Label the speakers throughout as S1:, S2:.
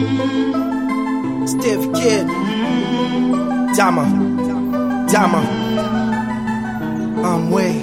S1: Steve Kid, Diamond, I'm way.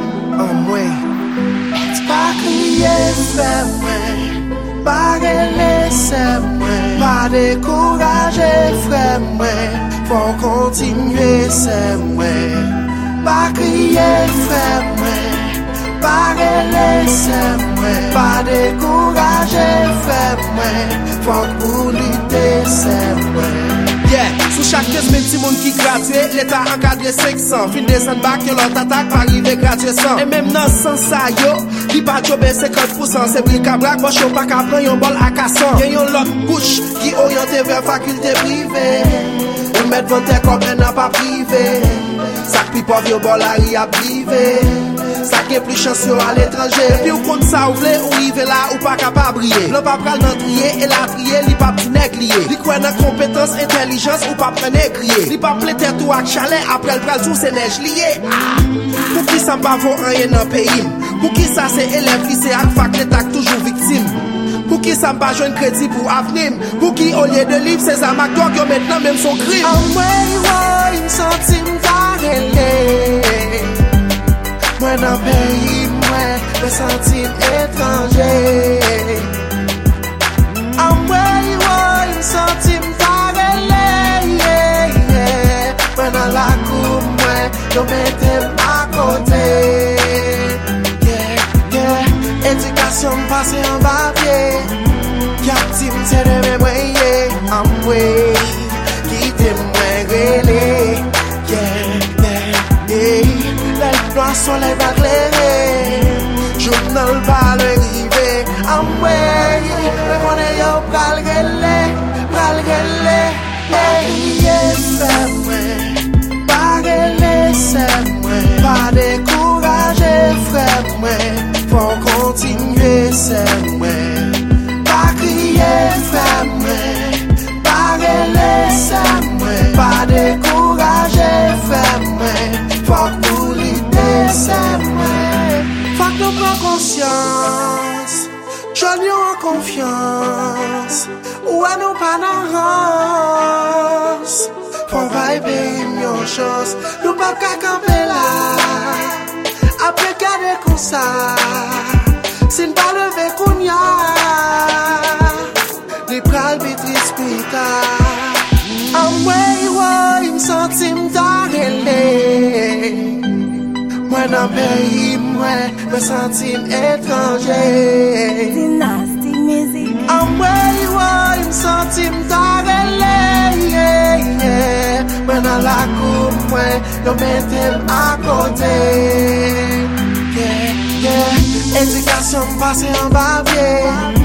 S2: Pa kriye fè mwen, pa relese mwen, pa dekouraje frè mwen, fon kontinue se mwen. Pa kriye fè mwen, pa relese mwen, pa dekouraje frè mwen, fon pou lute se mwen.
S1: Yeah, sous chaque 15 000 petits moun qui gradué, l'État encadré 500. Fin descend back, yon l'autre attaque, pas arrivé gradué 100. Et même dans ce sens ça yo, li pa jobe 50%. C'est bric-à-brac, moi j'en pas qu'à prendre yon bol à cassan. Yon yon l'autre bouche, qui orienté vers faculté privée. Ou met vente comme un n'a pas privé. Sak pi pauvre yon bol à ri à privé. Sak gen plus chanceux à l'étranger. Puis ou compte ça ou vle, ou rive là, ou pas capable briller. L'on pas pral nan trier, et la trier, li pa petit néglier. Li kwen nan compétence, intelligence, ou pas prenne crier. Li pa ple tête ou ak chalet, après le pral sous c'est neige lié. Pour qui ça pas vaut rien dans pays? Pour qui ça c'est élève lycée ak fac l'état toujours victime? Pour qui ça pas joindre crédit pour avenir? Pour qui au lieu de livre c'est amak dog yo maintenant même son crime?
S2: Amwe yo, sentime varele. Moi dans pays, moi, me sentim étranger. Amwe yo, sentim varele. Moi dans la cour, moi, yo mettem à côté. Éducation passe en papier. Captive, c'est de mes moyens. Amwe, quitte moi relé. Le soleil va éclairer, journal va l'arriver. Amwe, le connaît yo pral gele. Priye fè mwen, pa relese mwen, pa décourager frè mwen, fon kontinue se mwen. Pa kriye fè mwen, pa relese mwen, pa décourager frè mwen, fon pou lute se mwen. Fak nou pran konsyans, joun yo an konfians, ou an nou pa nan rans. Fon vay pe yon chans, nou pa ka kampe la, apre gade kon sa, sin pa leve koun ya, li pral bitris pita. Amwe yo, sentim darele. Moi dans pays, moi, me sentim étranger.
S3: Dynasty Music.
S2: Amwe yo, me sentim darele. Moi dans la cour, moi, yo mettem à côté. Éducation passe en bavier.